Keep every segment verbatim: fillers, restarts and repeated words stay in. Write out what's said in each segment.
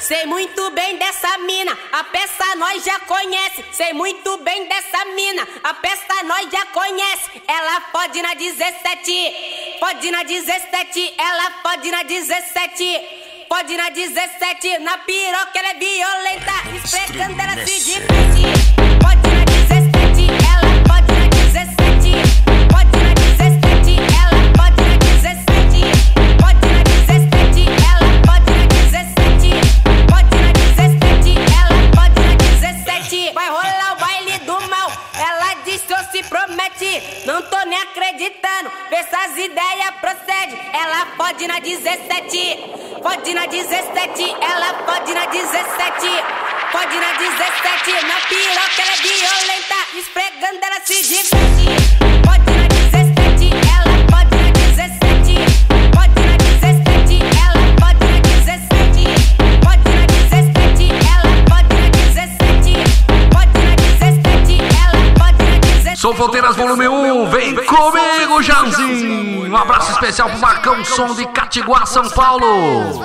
Sei muito bem dessa mina, a peça nós já conhece. Sei muito bem dessa mina, a peça nós já conhece. Ela pode na dezessete, pode na dezessete, ela pode na dezessete, pode na dezessete. Na piroca ela é violenta, esfregando ela se diverte. Pode na dezessete, ela pode na dezessete, pode na dezessete, ela pode na dezessete, pode na dezessete, ela pode na dezessete, pode na dezessete, ela pode na dezessete. Vai rolar o baile do mal, ela disse ou se promete. Não tô nem acreditando, vê se as ideias procedem. Ela pode na dezessete, pode na dezessete, ela pode na dezessete, pode na dezessete. Na piroca ela é violenta, esfregando ela se diverte. Pode na dezessete, ela pode na dezessete, pode na dezessete, ela pode na dezessete, pode na dezessete, ela pode na dezessete, pode na dezessete, ela pode na dezessete. Sou Fronteiras Volume um, vem comigo, Janzinho. Um abraço especial pro Marcão Som de Catiguá, São Paulo.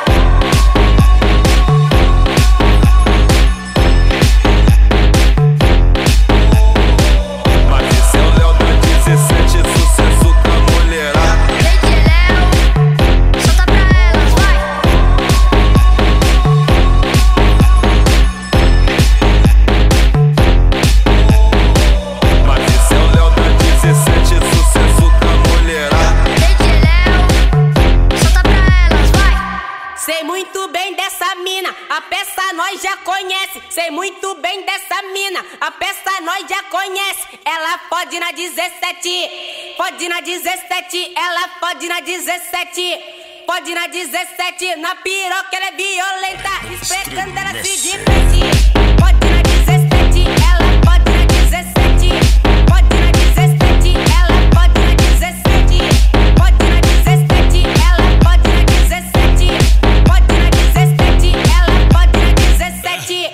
Sei muito bem dessa mina, a peça nós já conhece. Sei muito bem dessa mina, a peça nós já conhece. Ela pode na dezessete, pode na dezessete, ela pode na dezessete, pode na dezessete. Na piroca ela é violenta, esfregando ela se diverte. Pode na dezessete, ela pode na dezessete, pode na dezessete, ela pode na dezessete, pode na dezessete, ela pode na dezessete, pode na dezessete, ela pode na dezessete.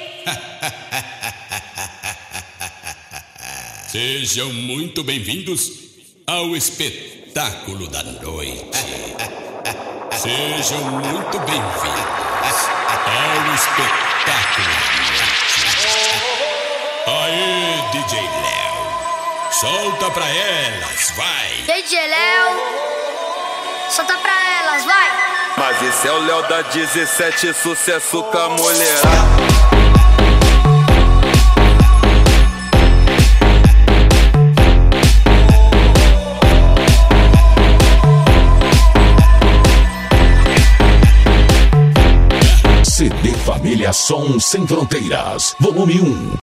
Sejam muito bem-vindos ao espetáculo da noite. Sejam muito bem-vindos ao espetáculo da noite. Aê, D J Léo, solta pra elas, vai. D J Léo, solta pra elas, vai. Mas esse é o Léo da dezessete, sucesso com a mulherada. C D Família Som Sem Fronteiras, volume um.